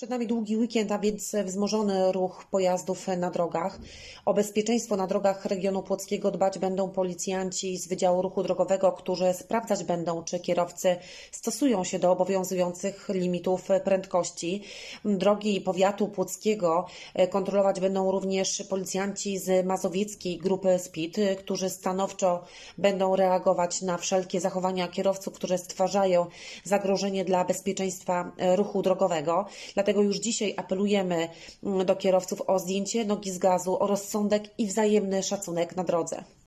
Przed nami długi weekend, a więc wzmożony ruch pojazdów na drogach. O bezpieczeństwo na drogach regionu płockiego dbać będą policjanci z Wydziału Ruchu Drogowego, którzy sprawdzać będą, czy kierowcy stosują się do obowiązujących limitów prędkości. Drogi powiatu płockiego kontrolować będą również policjanci z mazowieckiej grupy SPID, którzy stanowczo będą reagować na wszelkie zachowania kierowców, które stwarzają zagrożenie dla bezpieczeństwa ruchu drogowego. Dlatego już dzisiaj apelujemy do kierowców o zdjęcie nogi z gazu, o rozsądek i wzajemny szacunek na drodze.